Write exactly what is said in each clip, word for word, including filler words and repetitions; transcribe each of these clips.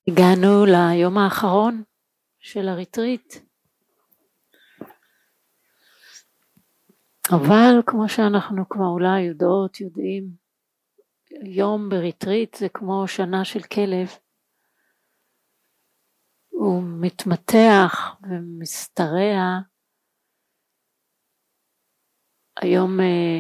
הגענו ליום האחרון של הריטריט, אבל כמו שאנחנו כבר אולי יודעות, יודעים, יום בריטריט זה כמו שנה של כלב. הוא מתמתח ומסתרע. היום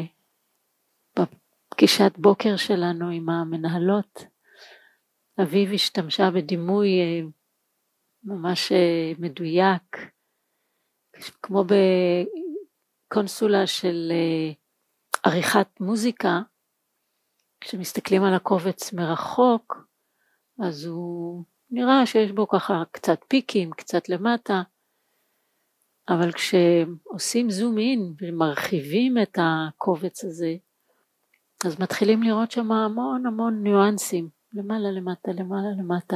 בפגישת בוקר שלנו עם המנהלות, אביב השתמשה בדימוי ממש מדויק, כמו בקונסולה של עריכת מוזיקה. כשמסתכלים על הקובץ מרחוק, אז הוא נראה שיש בו ככה קצת פיקים, קצת למטה, אבל כשעושים זום אין ומרחיבים את הקובץ הזה, אז מתחילים לראות שם המון המון ניואנסים, למעלה למטה, למעלה למטה.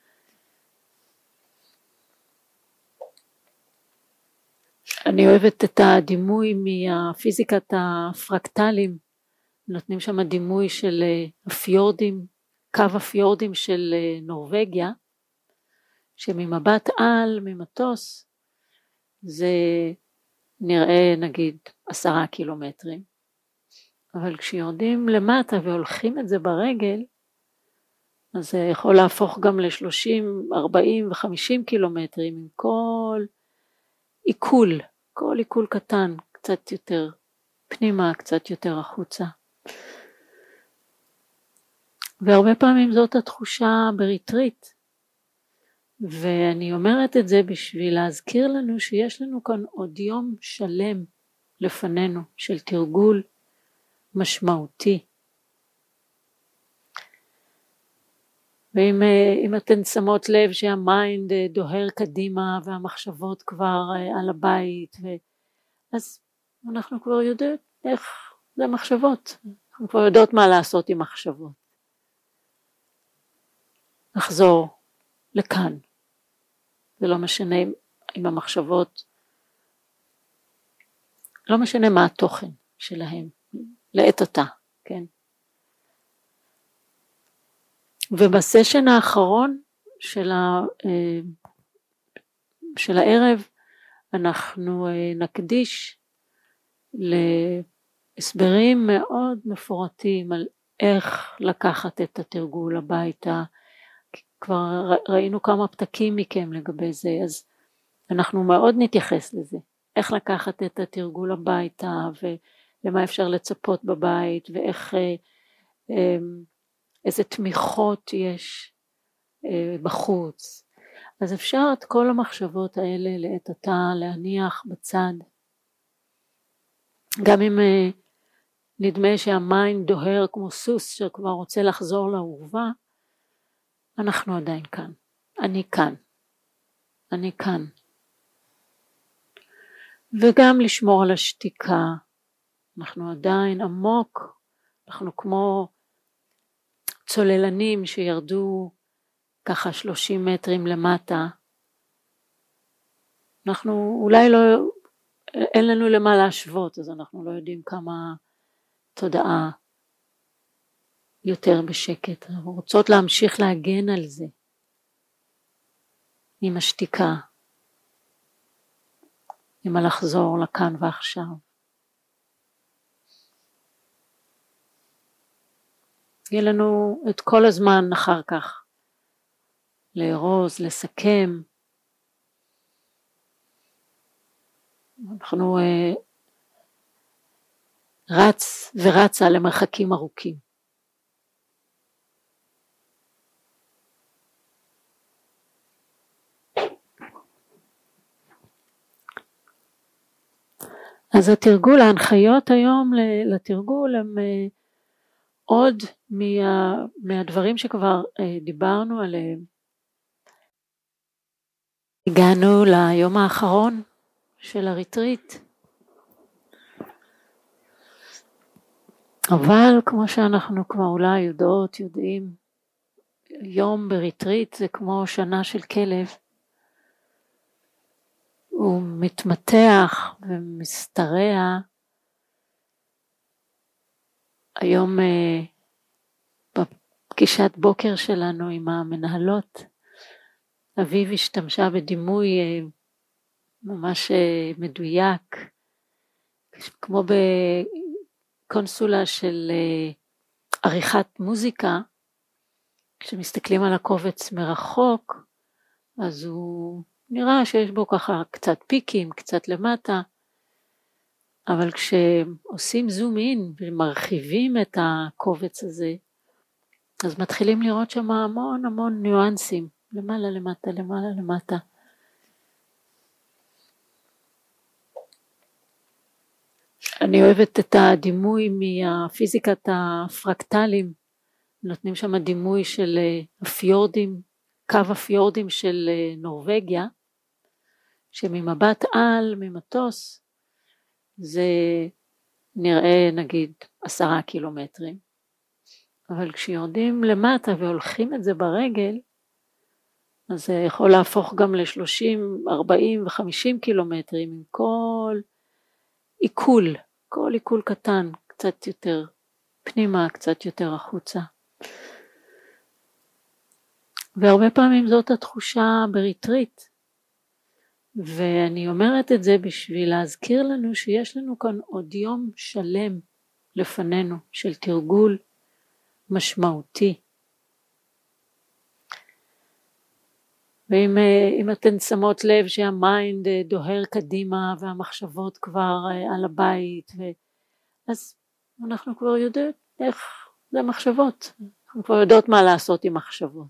אני אוהבת את הדימוי מהפיזיקת הפרקטלים, נותנים שם דימוי של הפיורדים, קו הפיורדים של נורווגיה, שממבט על, ממטוס, זה נראה נגיד עשרה קילומטרים, אבל כשיורדים למטה והולכים את זה ברגל, אז זה יכול להפוך גם ל-שלושים, ארבעים ו-חמישים קילומטרים, עם כל עיכול, כל עיכול קטן, קצת יותר פנימה, קצת יותר החוצה. והרבה פעמים זאת התחושה בריטריט, ואני אומרת את זה בשביל להזכיר לנו שיש לנו כאן עוד יום שלם לפנינו של תרגול משמעותי. ואם אם אתן שמות לב שהמיינד דוהר קדימה והמחשבות כבר על הבית, ו... אז אנחנו כבר יודעים איך זה מחשבות, אנחנו כבר יודעות מה לעשות עם מחשבות. לחזור לכאן, זה לא משנה עם המחשבות, לא משנה מה התוכן שלהם, לעת עתה, כן? ובסשן האחרון של, ה, של הערב אנחנו נקדיש להסברים מאוד מפורטים על איך לקחת את התרגול הביתה. כבר ראינו כמה פתקים מכם לגבי זה, אז אנחנו מאוד נתייחס לזה, איך לקחת את התרגול הביתה ולמה אפשר לצפות בבית, ואיך איזה תמיכות יש בחוץ. אז אפשר את כל המחשבות האלה לעת עתה להניח בצד, גם אם נדמה שהמיינד דוהר כמו סוס שכבר רוצה לחזור לאורווה, אנחנו עדיין כאן, אני כאן, אני כאן. וגם לשמור על השתיקה, אנחנו עדיין עמוק, אנחנו כמו צוללנים שירדו ככה שלושים מטרים למטה, אנחנו אולי לא, אין לנו למה להשוות, אז אנחנו לא יודעים כמה תודעה יותר בשקט, אנחנו רוצות להמשיך להגן על זה, עם השתיקה, עם הלחזור לכאן ועכשיו. יהיה לנו את כל הזמן אחר כך, לארוז, לסכם. אנחנו uh, רץ ורצה למרחקים ארוכים. אז התרגול, ההנחיות היום לתרגול הם uh, עוד מה, מהדברים שכבר uh, דיברנו עליהם. הגענו ליום האחרון של הריטריט, אבל כמו שאנחנו כבר אולי יודעות, יודעים, יום בריטריט זה כמו שנה של כלב. הוא מתמתח ומסתרע. היום בפגישת בוקר שלנו עם המנהלות, אביב השתמשה בדימוי ממש מדויק, כמו בקונסולה של עריכת מוזיקה, כשמסתכלים על הקובץ מרחוק, אז הוא נראה שיש בו ככה קצת פיקים, קצת למטה, אבל כשעושים זום אין ומרחיבים את הקובץ הזה, אז מתחילים לראות שם המון המון ניואנסים, למעלה למטה, למעלה למטה. אני אוהבת את הדימוי מהפיזיקת הפרקטלים, נותנים שם דימוי של הפיורדים, קו הפיורדים של נורווגיה, שממבט על, ממטוס, זה נראה נגיד עשרה קילומטרים, אבל כשיורדים למטה והולכים את זה ברגל, אז זה יכול להפוך גם ל-שלושים, ארבעים ו-חמישים קילומטרים, עם כל עיכול, כל עיכול קטן, קצת יותר פנימה, קצת יותר החוצה. והרבה פעמים זאת התחושה בריטריט, ואני אומרת את זה בשביל להזכיר לנו שיש לנו כאן עוד יום שלם לפנינו של תרגול משמעותי. ואם אם אתן שמות לב שהמיינד דוהר קדימה והמחשבות כבר על הבית, ו... אז אנחנו כבר יודעים איך זה מחשבות, אנחנו כבר יודעות מה לעשות עם מחשבות.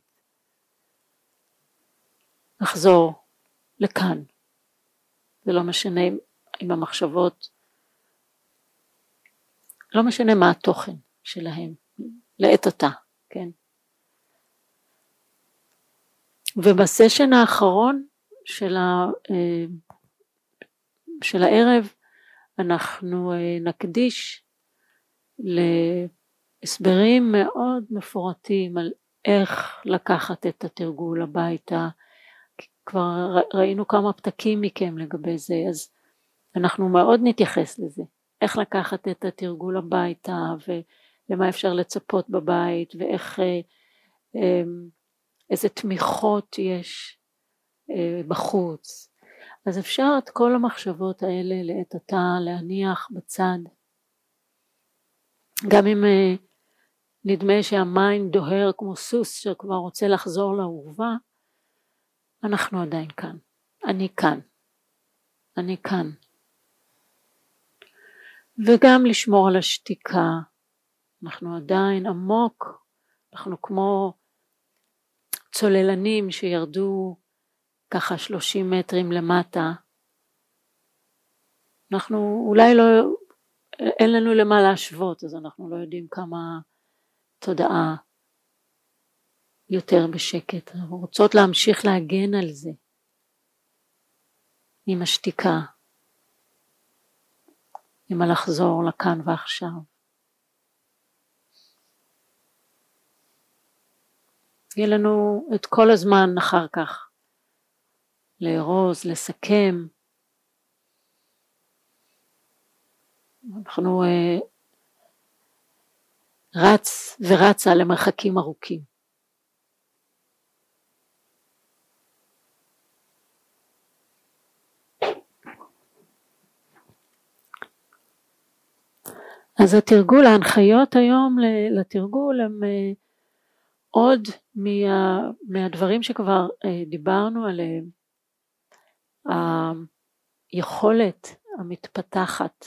נחזור לכאן, זה לא משנה אם המחשבות, לא משנה מה התוכן שלהם, לעת עתה, כן? ובסשן האחרון של, ה, של הערב אנחנו נקדיש להסברים מאוד מפורטים על איך לקחת את התרגול הביתה. כבר ראינו כמה פתקים מכם לגבי זה, אז אנחנו מאוד נתייחס לזה, איך לקחת את התרגול הביתה ולמה אפשר לצפות בבית, ואיך איזה תמיכות יש בחוץ. אז אפשר את כל המחשבות האלה לעת עתה להניח בצד, גם אם נדמה שהמיינד דוהר כמו סוס שכבר רוצה לחזור לאורווה, אנחנו עדיין כאן, אני כאן, אני כאן. וגם לשמור על השתיקה, אנחנו עדיין עמוק, אנחנו כמו צוללנים שירדו ככה שלושים מטרים למטה, אנחנו אולי לא, אין לנו למה להשוות, אז אנחנו לא יודעים כמה תודעה יותר בשקט, אנחנו רוצות להמשיך להגן על זה, עם השתיקה, עם הלחזור לכאן ועכשיו. יהיה לנו את כל הזמן אחר כך, לארוז, לסכם. אנחנו uh, רץ ורצה למרחקים ארוכים. אז התרגול, ההנחיות היום לתרגול הם uh, עוד מה, מהדברים שכבר uh, דיברנו עליהם, היכולת המתפתחת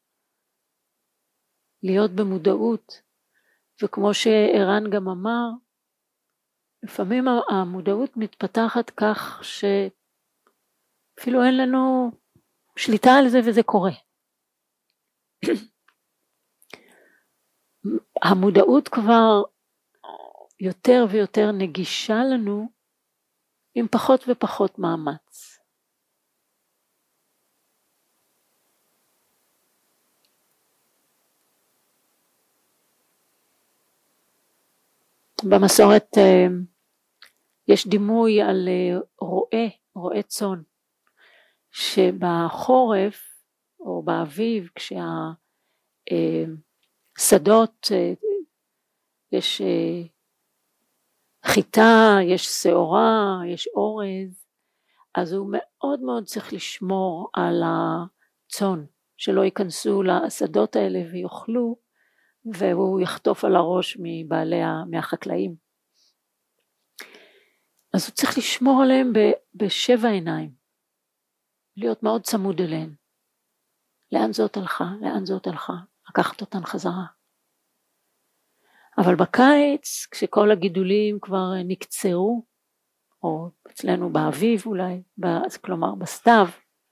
להיות במודעות, וכמו שערן גם אמר, לפעמים המודעות מתפתחת כך שאפילו אין לנו שליטה על זה וזה קורה. המודעות כבר יותר ויותר נגישה לנו עם פחות ופחות מאמץ. במסורת יש דימוי על רועה, רועה צאן, שבחורף או באביב כשהשדות יש חיטה, יש שעורה, יש אורז, אז הוא מאוד מאוד צריך לשמור על הצאן, שלא ייכנסו לשדות האלה ויאכלו, והוא יחטוף על הראש מבעלי, מהחקלאים. אז הוא צריך לשמור עליהם בשבע עיניים, להיות מאוד צמוד אליהם. לאן זאת הלכה? לאן זאת הלכה? לקחת אותן חזרה. אבל בקיץ, כשכל הגידולים כבר נקצרו, או אצלנו באביב אולי, כלומר בסתיו,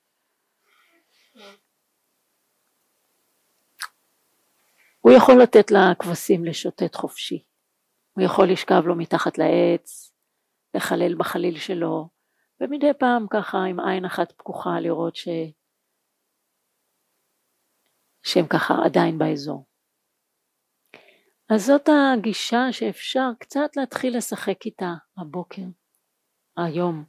הוא יכול לתת לכבשים לשוטט חופשי. הוא יכול לשכב לו מתחת לעץ, לחלל בחליל שלו, ומדי פעם ככה עם עין אחת פקוחה לראות ש... שהם ככה עדיין באזור. אז זאת הגישה שאפשר קצת להתחיל לשחק איתה הבוקר, היום.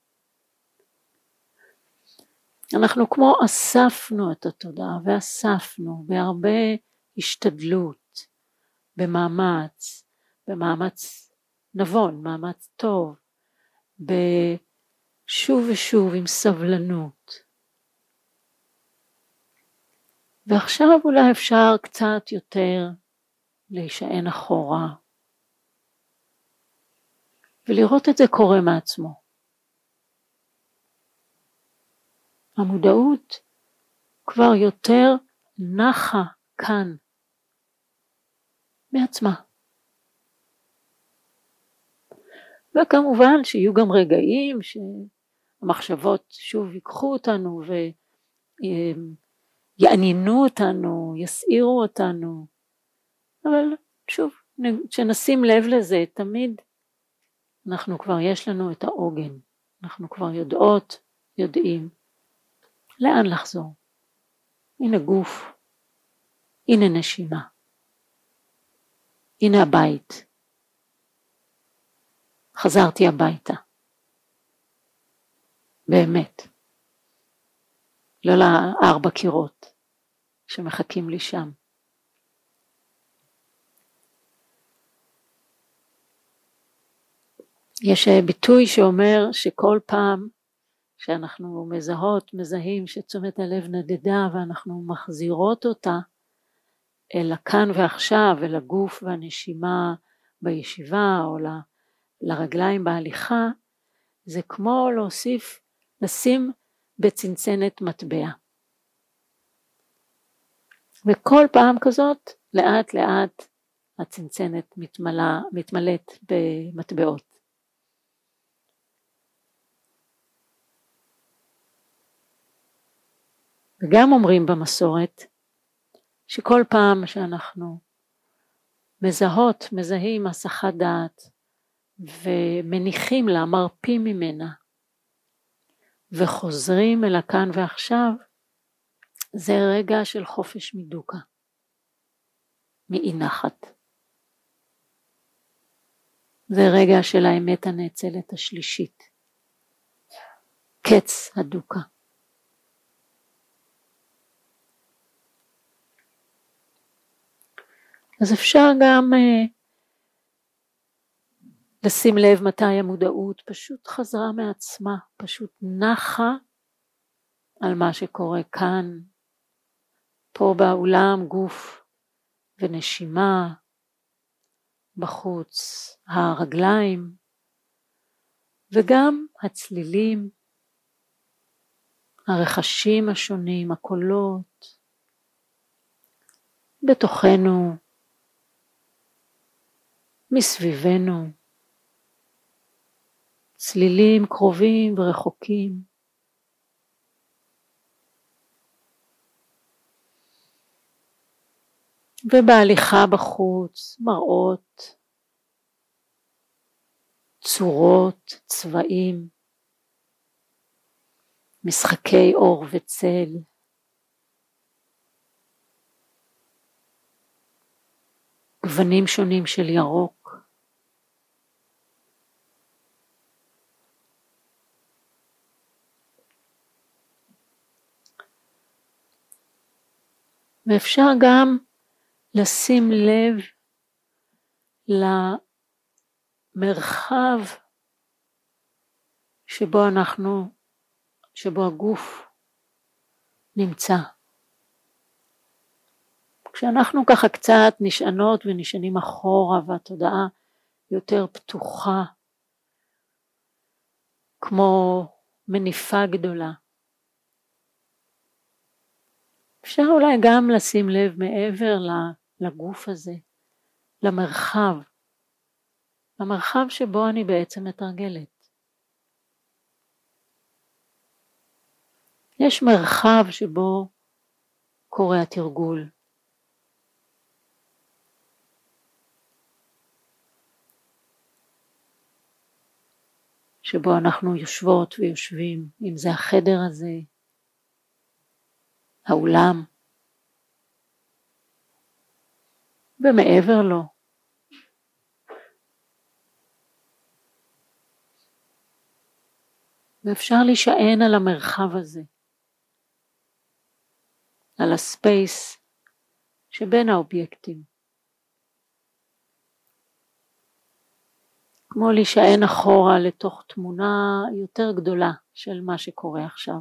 אנחנו כמו אספנו את התודעה, ואספנו בהרבה השתדלות, במאמץ, במאמץ נבון, מאמץ טוב, בשוב ושוב עם סבלנות. ועכשיו אולי אפשר קצת יותר להישען אחורה, ולראות את זה קורה מעצמו. המודעות כבר יותר נחה כאן, מעצמה. וכמובן שיהיו גם רגעים שהמחשבות שוב ייקחו אותנו ויעניינו אותנו, יסעירו אותנו, אבל שוב, כשנשים לב לזה, תמיד אנחנו כבר יש לנו את העוגן, אנחנו כבר יודעות, יודעים, לאן לחזור. הנה גוף, הנה נשימה, הנה הבית. חזרתי הביתה. באמת. לא לארבע קירות שמחכים לי שם. יש ביטוי שאומר שכל פעם שאנחנו מזהות, מזהים שתשומת הלב נדדה ואנחנו מחזירות אותה אל הכאן ועכשיו, אל הגוף והנשימה בישיבה או לרגליים בהליכה, זה כמו להוסיף, לשים בצנצנת מטבע. וכל פעם כזאת לאט לאט הצנצנת מתמלא, מתמלאת במטבעות. וגם אומרים במסורת שכל פעם שאנחנו מזהות, מזהים הסחת דעת ומניחים לה, מרפים ממנה וחוזרים אל הכאן ועכשיו, זה רגע של חופש מדוקה, מאי נחת. זה רגע של האמת הנאצלת השלישית, קץ הדוקה. אז אפשר גם uh, לשים לב מתי המודעות פשוט חזרה מעצמה, פשוט נחה על מה שקורה כאן, פה באולם, גוף ונשימה, בחוץ הרגליים, וגם הצלילים, הרכשים השונים, הקולות, בתוכנו, מסביבנו, צלילים קרובים ורחוקים. ובהליכה בחוץ, מראות, צורות, צבעים, משחקי אור וצל. גוונים שונים של ירוק. ואפשר גם לשים לב המרחב שבו אנחנו, שבו הגוף נמצא. כשאנחנו ככה קצת נשענות ונשענים אחורה והתודעה יותר פתוחה, כמו מניפה גדולה. אפשר אולי גם לשים לב מעבר לגוף הזה, למרחב, למרחב שבו אני בעצם מתרגלת. יש מרחב שבו קורה התרגול. שבו אנחנו יושבות ויושבים, אם זה החדר הזה, האולם, ומעבר לו. ואפשר להישען על המרחב הזה, על הספייס שבין האובייקטים. כמו להישען אחורה לתוך תמונה יותר גדולה של מה שקורה עכשיו.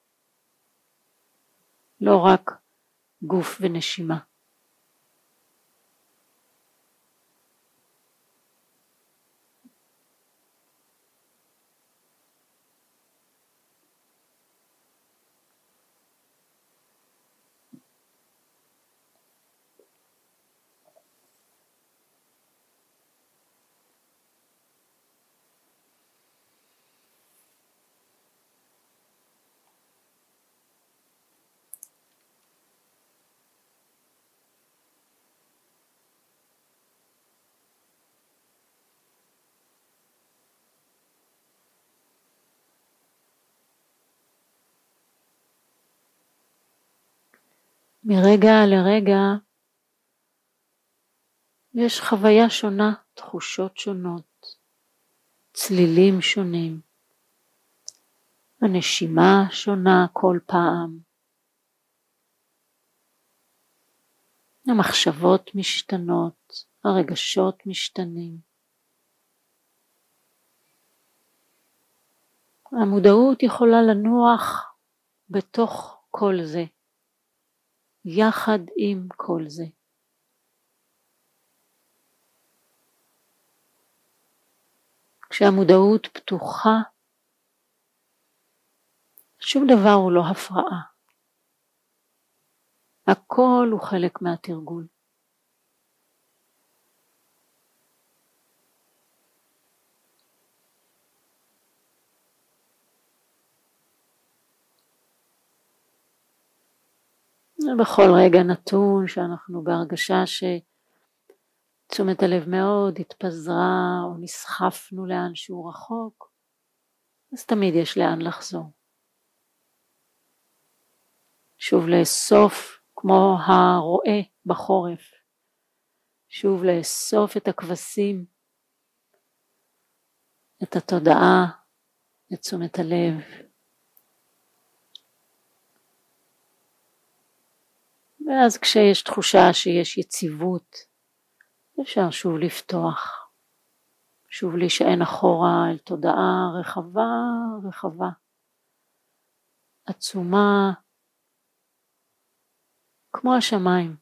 לא רק גוף ונשימה. מרגע לרגע יש חוויה שונה, תחושות שונות, צלילים שונים, הנשימה שונה כל פעם, המחשבות משתנות, הרגשות משתנים. המודעות יכולה לנוח בתוך כל זה, יחד עם כל זה. כשהמודעות פתוחה, שום דבר הוא לא הפרעה. הכל הוא חלק מהתרגול. בכל רגע נתון שאנחנו בהרגשה שתשומת הלב מאוד התפזרה או נסחפנו לאן שהוא רחוק, אז תמיד יש לאן לחזור. שוב לאסוף כמו הרועה בחורף, שוב לאסוף את הכבשים, את התודעה, את תשומת הלב. ואז כשיש תחושה שיש יציבות, אפשר שוב לפתוח, שוב להישען אחורה אל תודעה רחבה רחבה, עצומה, כמו השמיים.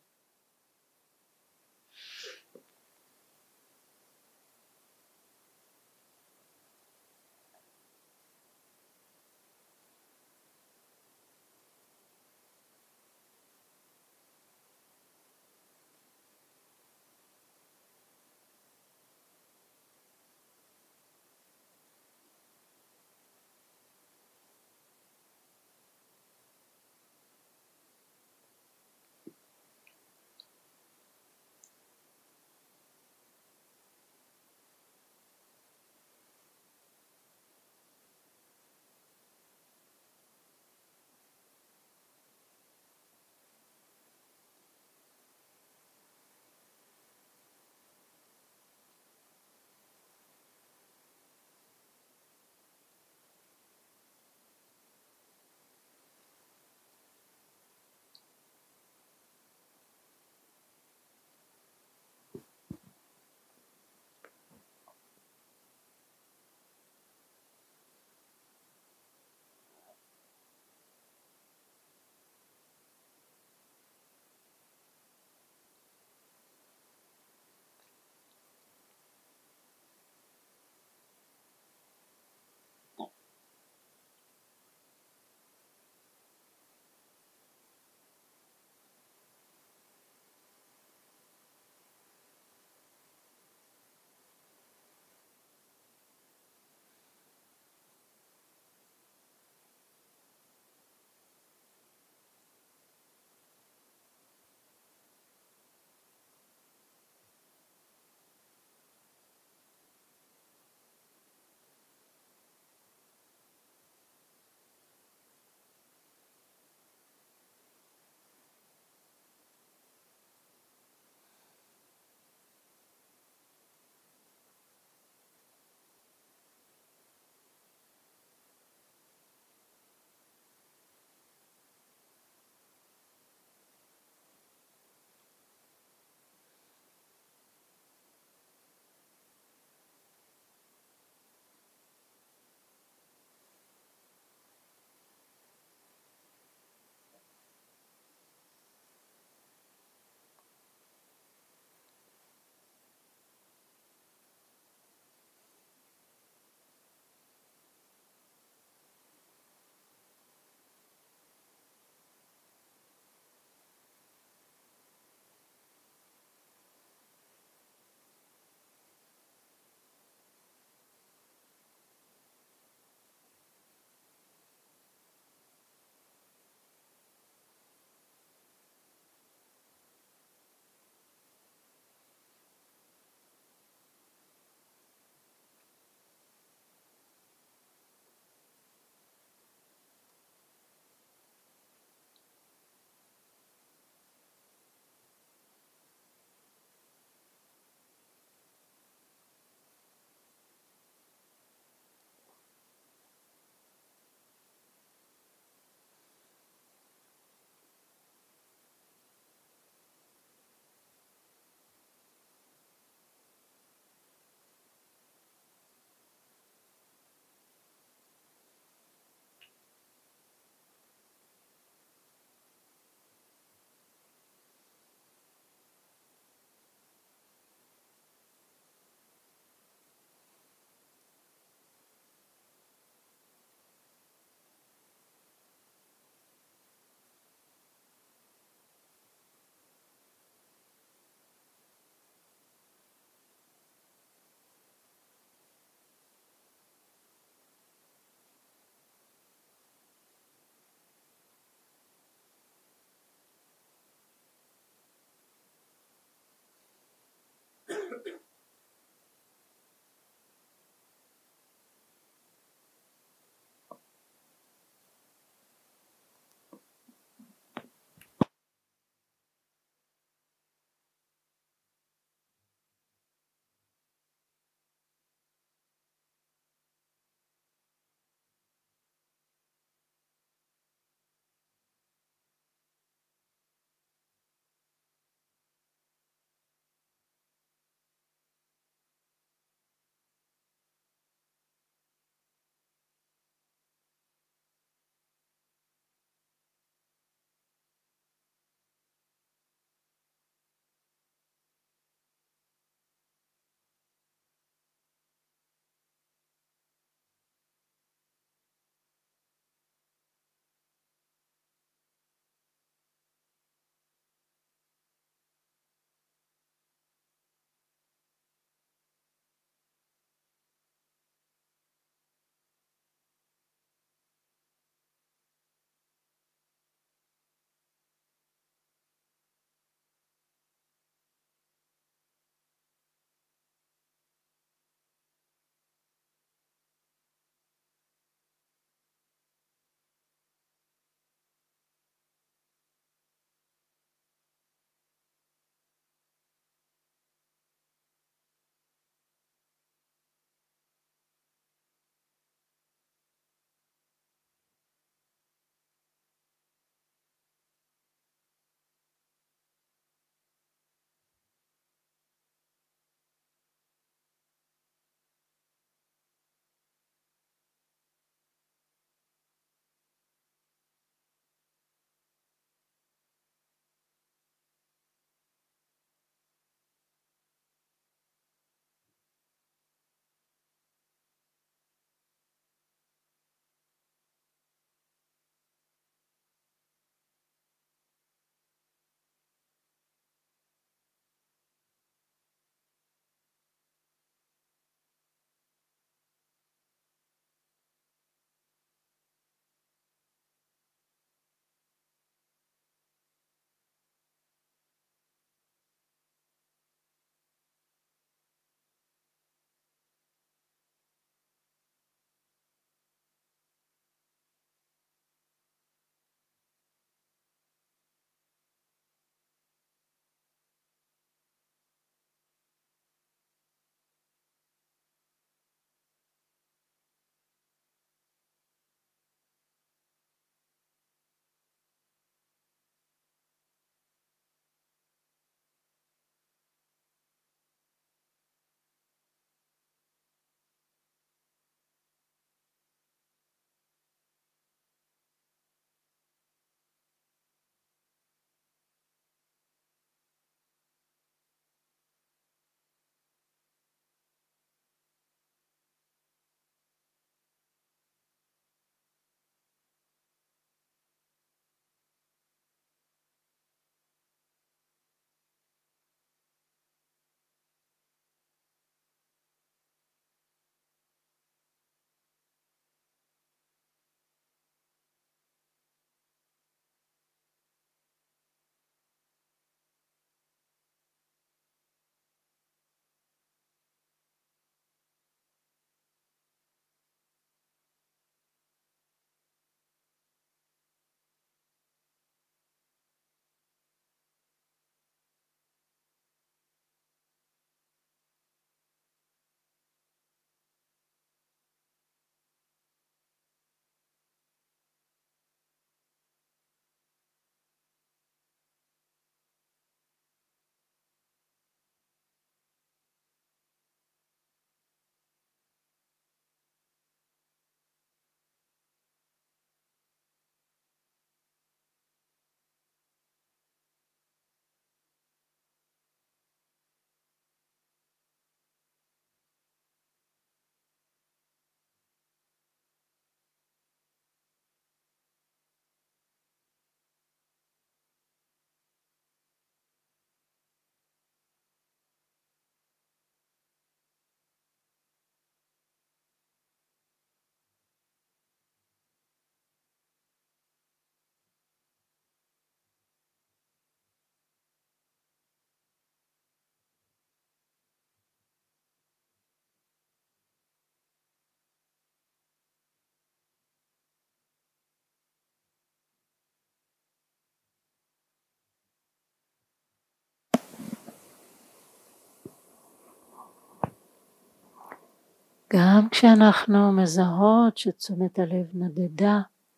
גם כשאנחנו מזהות שתשומת הלב נדדה,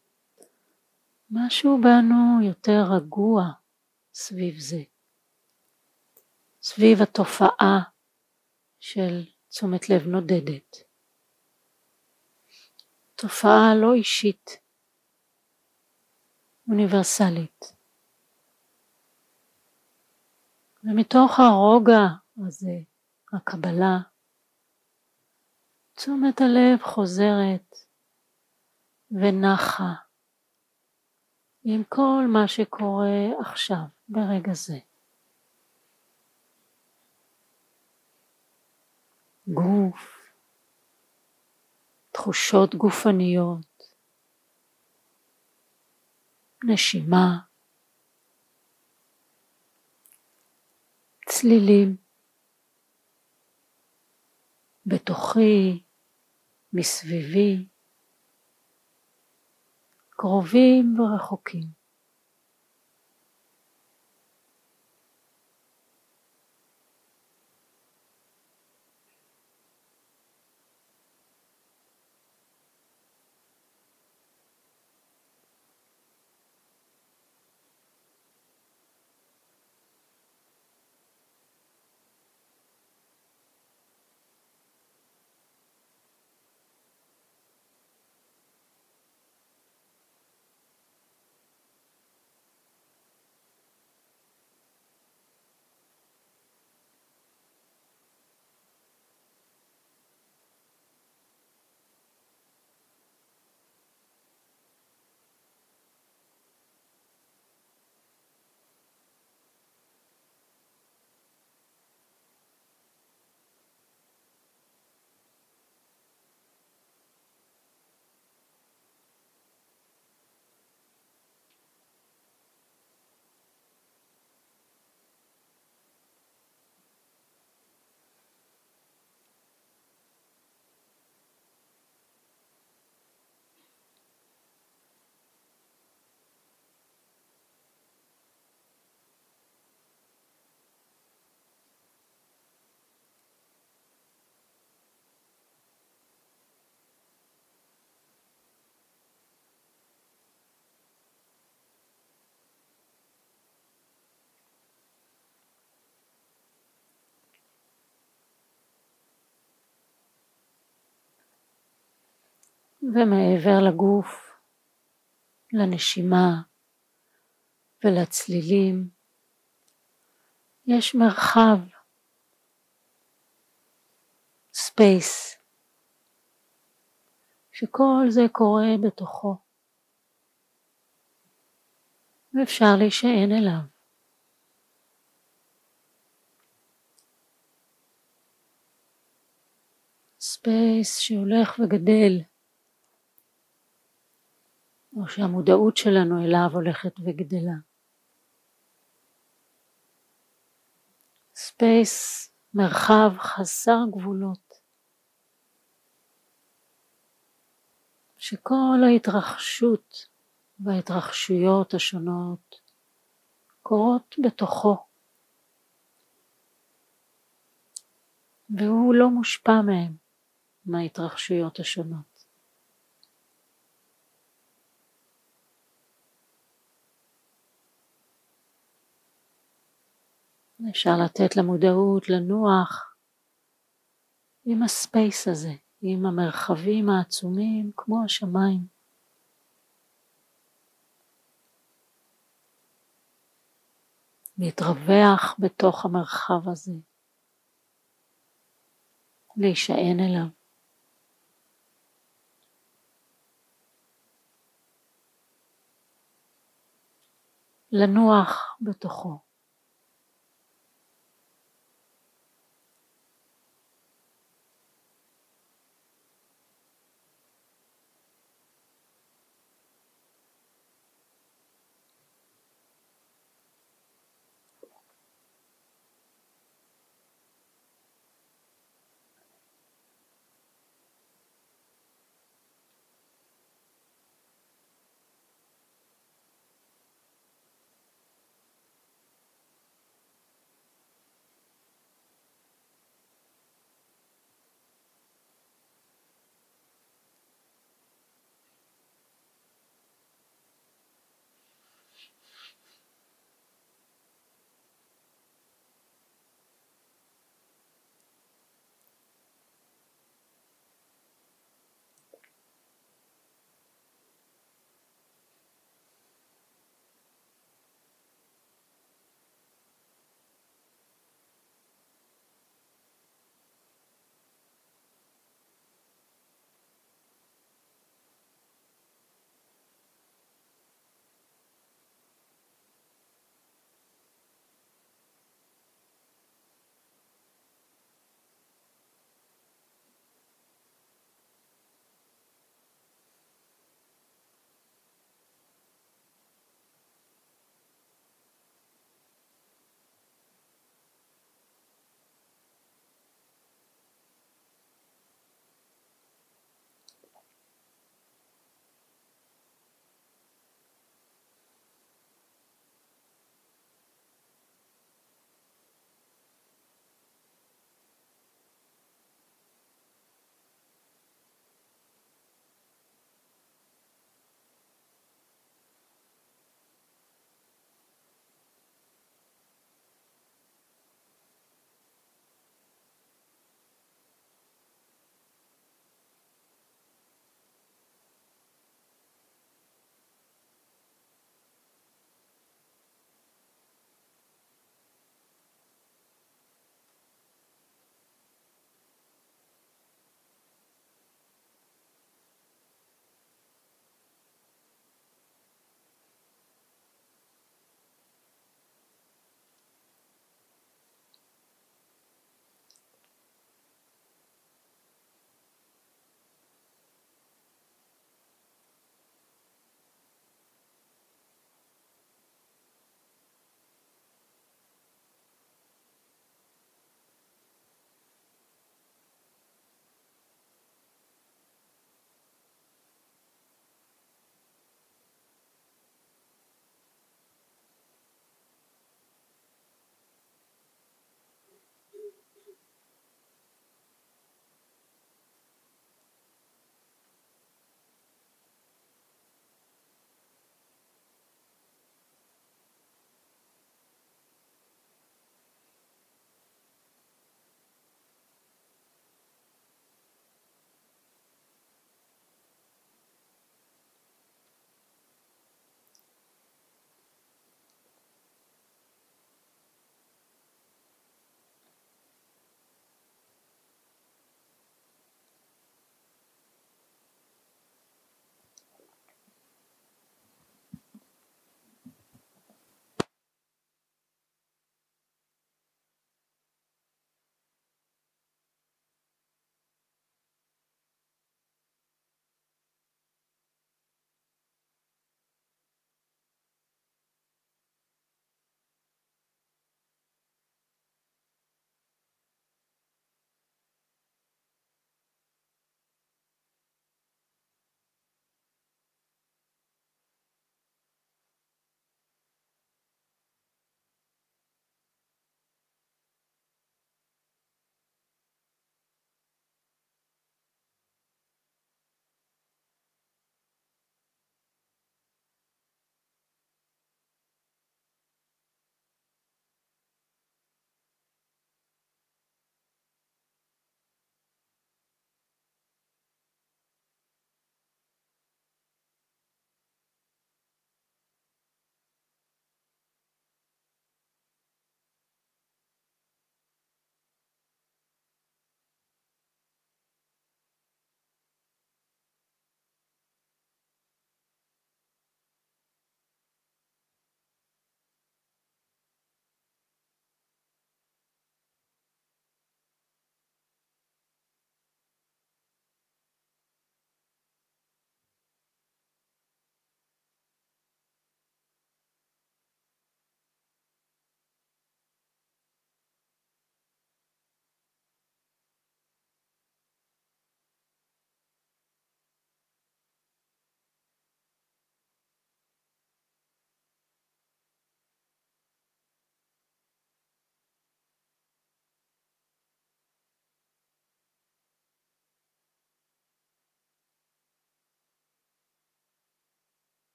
משהו בנו יותר רגוע סביב זה, סביב התופעה של תשומת לב נודדת. תופעה לא אישית, אוניברסלית. ומתוך הרוגע הזה, הקבלה, תשומת הלב חוזרת ונחה עם כל מה שקורה עכשיו, ברגע זה. גוף, תחושות גופניות, נשימה, צלילים, בתוכי, מסביבי, קרובים ורחוקים. ומעבר לגוף, לנשימה ולצלילים, יש מרחב, ספייס, שכל זה קורה בתוכו, ואפשר להישען אליו. ספייס שהולך וגדל, או שהמודעות שלנו אליו הולכת וגדלה. ספייס, מרחב חסר גבולות, שכל ההתרחשות וההתרחשויות השונות קורות בתוכו, והוא לא מושפע מהם, מההתרחשויות השונות. אפשר לתת למודעות לנוח עם הספייס הזה, עם המרחבים העצומים כמו השמיים. להתרווח בתוך המרחב הזה, להישען אליו. לנוח בתוכו.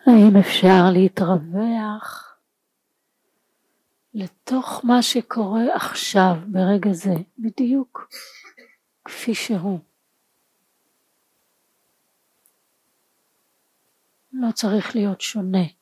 האם אפשר להתרווח לתוך מה שקורה עכשיו ברגע זה, בדיוק כפי שהוא. לא צריך להיות שונה.